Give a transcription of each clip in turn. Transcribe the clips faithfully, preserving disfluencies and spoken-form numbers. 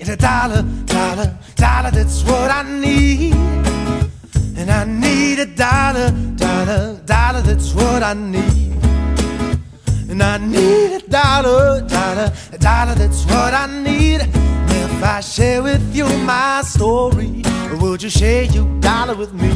a dollar, dollar, dollar, that's what I need. And I need a dollar, dollar, dollar, that's what I need. And I need a dollar, dollar, a dollar, that's what I need. And if I share with you my story, would you share your dollar with me?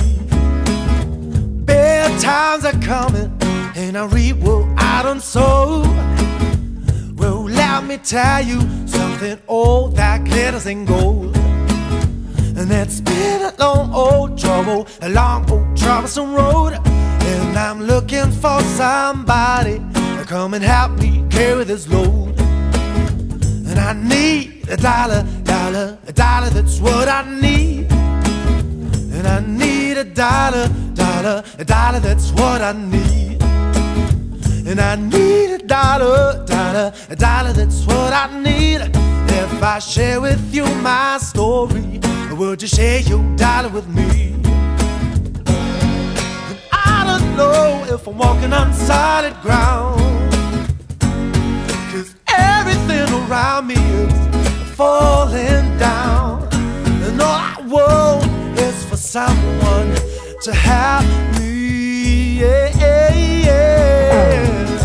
Bad times are coming, and I reap what I done sow. Well, let me tell you something old that glitters in gold. And it's been a long old trouble, a long old troublesome road. And I'm looking for somebody to come and help me carry this load. And I need a dollar, dollar, a dollar, that's what I need. And I need a dollar, dollar, a dollar, that's what I need. And I need a dollar, dollar, a dollar, that's what I need. If I share with you my story, would you share your dollar with me? And I don't know if I'm walking on solid ground, 'cause everything around me is falling down. And all I want is for someone to help me, yeah, yeah, yeah.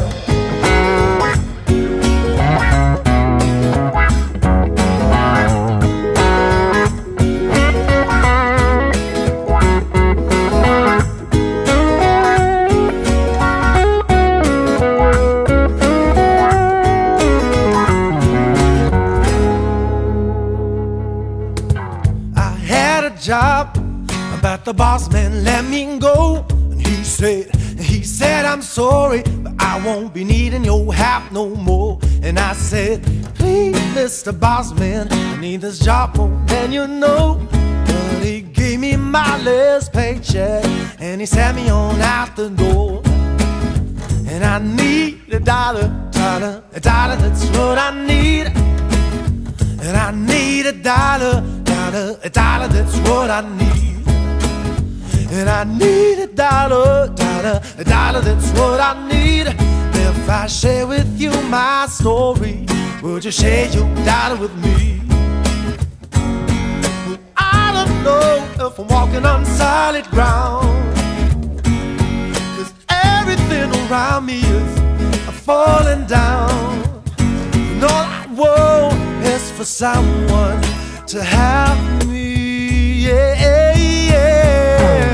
Job, but the boss man let me go. And he said, he said, I'm sorry, but I won't be needing your help no more. And I said, please, Mister Boss Man, I need this job more than you know. But he gave me my last paycheck, and he sent me on out the door. And I need a dollar, dollar, a dollar, that's what I need. And I need a dollar, dollar, a dollar, that's what I need. And I need a dollar, dollar, a dollar, that's what I need. If I share with you my story, would you share your dollar with me? Well, I don't know if I'm walking on solid ground, 'cause everything around me is falling down. And all I want is for someone to help me, yeah, yeah.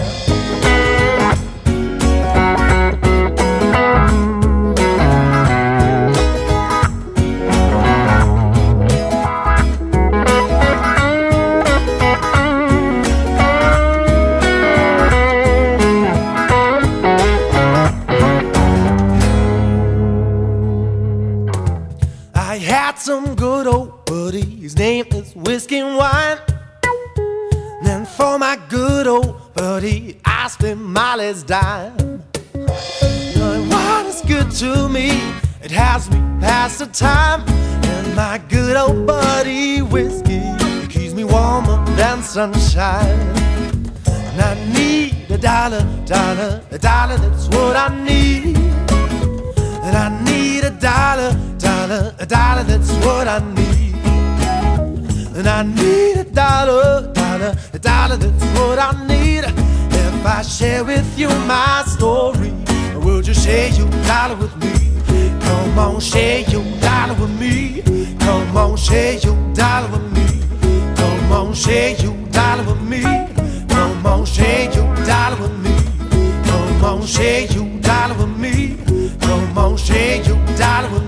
I had some good old buddy, his name is Whiskey and Wine. And for my good old buddy, I spent my last dime. Now, wine is good to me, it has me past the time. And my good old buddy Whiskey keeps me warmer than sunshine. And I need a dollar, dollar, a dollar, that's what I need. And I need a dollar, dollar, a dollar, that's what I need. And I need a dollar, dollar, a dollar, that's what I need. If I share with you my story, would you share your dollar with me? Come on, share your dollar with me. Come on, share your dollar with me. Come on, share your dollar with me. Come on, share your dollar with me. Come on, share your dollar with me. Come on, share your dollar with me.